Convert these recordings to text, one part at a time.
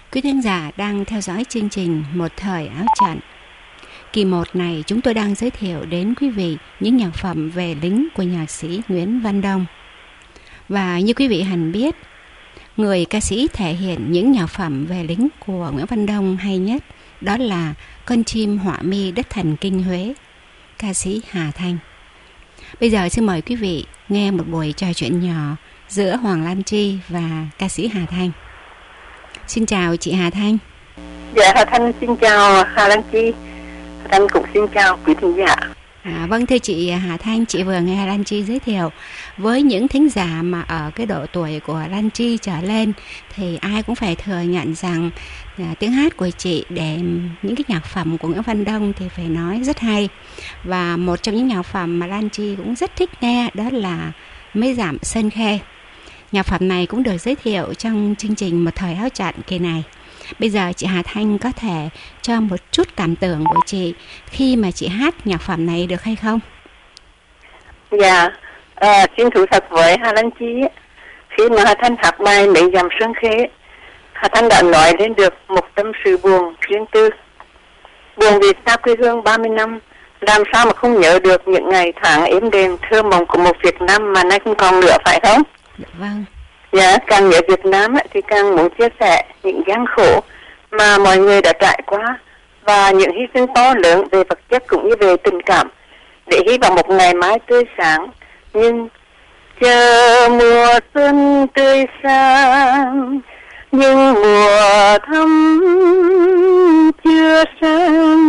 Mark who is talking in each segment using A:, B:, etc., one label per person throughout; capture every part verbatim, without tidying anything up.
A: Quý thính giả đang theo dõi chương trình Một Thời Áo Trận. Kỳ một này chúng tôi đang giới thiệu đến quý vị những nhạc phẩm về lính của nhạc sĩ Nguyễn Văn Đông. Và như quý vị hẳn biết, người ca sĩ thể hiện những nhạc phẩm về lính của Nguyễn Văn Đông hay nhất đó là Con chim họa mi đất thần kinh Huế, ca sĩ Hà Thanh. Bây giờ xin mời quý vị nghe một buổi trò chuyện nhỏ giữa Hoàng Lan Tri và ca sĩ Hà Thanh. Xin chào chị Hà Thanh.
B: Dạ, Hà Thanh xin chào Hà Lan Tri. Hà Thanh cũng xin chào quý thính giả.
A: À, vâng, thưa chị Hà Thanh, chị vừa nghe Lan Tri giới thiệu. Với những thính giả mà ở cái độ tuổi của Lan Tri trở lên thì ai cũng phải thừa nhận rằng à, tiếng hát của chị để những cái nhạc phẩm của Nguyễn Văn Đông thì phải nói rất hay. Và một trong những nhạc phẩm mà Lan Tri cũng rất thích nghe đó là Mấy Dặm Sơn Khê. Nhạc phẩm này cũng được giới thiệu trong chương trình Một Thời Áo Trận kỳ này. Bây giờ chị Hà Thanh có thể cho một chút cảm tưởng của chị khi mà chị hát nhạc phẩm này được hay không?
B: Dạ, à, xin thú thật với Hà Lan Tri, khi mà Hà Thanh hát bài Mấy Dặm Sơn Khê, Hà Thanh đã nói lên được một tâm sự buồn riêng tư. Buồn vì xa quê hương ba mươi năm, làm sao mà không nhớ được những ngày tháng êm đềm thơ mộng của một Việt Nam mà nay không còn nữa, phải không?
A: Dạ vâng.
B: Dạ, càng nhớ Việt Nam thì càng muốn chia sẻ những gian khổ mà mọi người đã trải qua và những hy sinh to lớn về vật chất cũng như về tình cảm, để hy vọng một ngày mai tươi sáng. Nhưng chờ mùa xuân tươi sáng, nhưng mùa thắm chưa sang.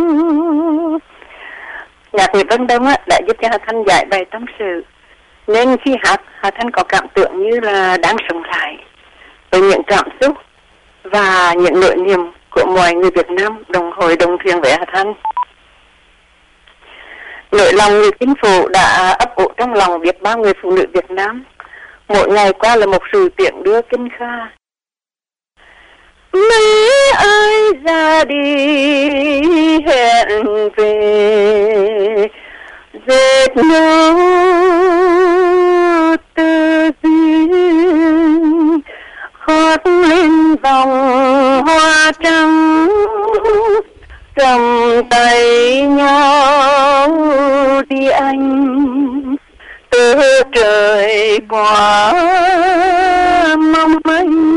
B: Nhạc Nguyễn Văn Đông đã giúp cho Hà Thanh giải bày tâm sự, nên khi hát, Hà Thanh có cảm tưởng như là đang sống lại với những cảm xúc và những nỗi niềm của mọi người Việt Nam đồng hồi đồng thuyền với Hà Thanh. Nỗi lòng người chính phủ đã ấp ủ trong lòng biết bao người phụ nữ Việt Nam. Mỗi ngày qua là một sự tiễn đưa kinh kha. Mấy ai ra đi hẹn về, dệt nối tơ duyên, hót lên vòng hoa trắng, cầm tay nhau đi anh, từ trời quá mong manh.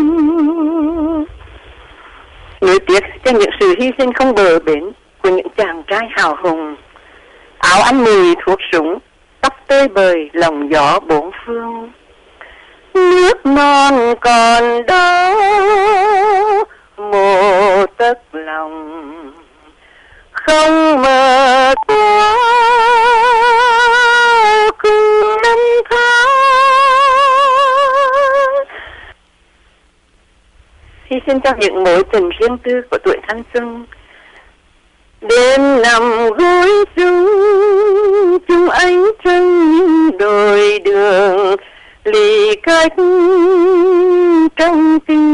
B: Nuối tiếc cho những sự hy sinh không bờ bến của những chàng trai hào hùng, áo ăn mùi thuốc súng, tóc tơi bời lòng gió bốn phương. Nước non còn đó một tấc lòng, không mơ quá cùng năm tháng. Hy sinh cho những mối tình riêng tư của tuổi thanh xuân. Đêm nằm gối chung chung ánh trăng những đồi đường, lì cách trong tình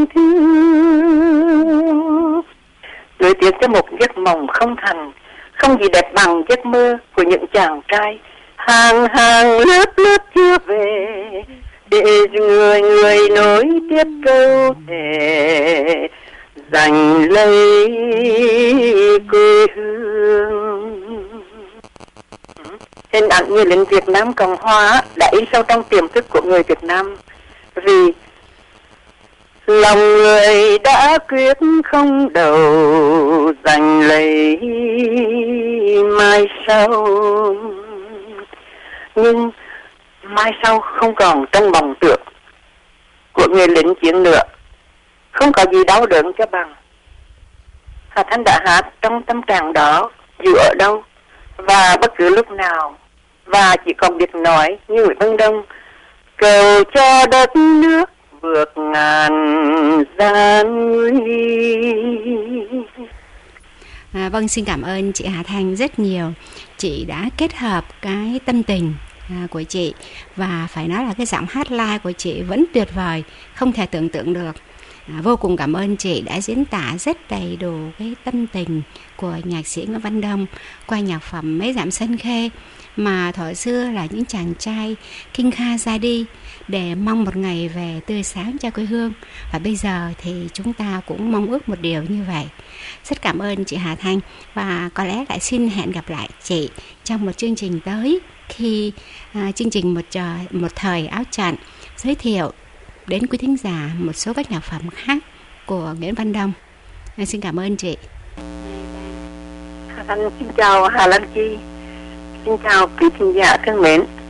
B: thương. Nối tiếc cho một giấc mộng không thành, không gì đẹp bằng giấc mơ của những chàng trai hàng hàng lớp lớp chưa về, để người người nối tiếp câu thề giành lấy quê hương. Hình ảnh người lính Việt Nam Cộng Hòa đã in sâu trong tiềm thức của người Việt Nam, vì lòng người đã quyết không đầu giành lấy mai sau. Nhưng mai sau không còn trong mộng tưởng của người lính chiến nữa, không có gì đau đớn cho bằng. Hà Thanh đã hát trong tâm trạng đó dù ở đâu và bất cứ lúc nào, và chỉ còn biết nói như Nguyễn Văn Đông: cầu cho đất nước vượt ngàn gian nguy.
A: À, vâng, xin cảm ơn chị Hà Thanh rất nhiều. Chị đã kết hợp cái tâm tình à, của chị, và phải nói là cái giọng hát live của chị vẫn tuyệt vời, không thể tưởng tượng được. À, vô cùng cảm ơn chị đã diễn tả rất đầy đủ cái tâm tình của nhạc sĩ Nguyễn Văn Đông qua nhạc phẩm Mấy Dặm Sân Khê, mà thuở xưa là những chàng trai kinh kha ra đi để mong một ngày về tươi sáng cho quê hương, và bây giờ thì chúng ta cũng mong ước một điều như vậy. Rất cảm ơn chị Hà Thanh, và có lẽ lại xin hẹn gặp lại chị trong một chương trình tới, khi à, chương trình một, trò, một thời áo trận giới thiệu đến quý thính giả một số các nhạc phẩm khác của Nguyễn Văn Đông. À, xin cảm ơn chị.
B: Hà Thanh xin chào Hà Lan Chi, xin chào quý thính giả thân mến.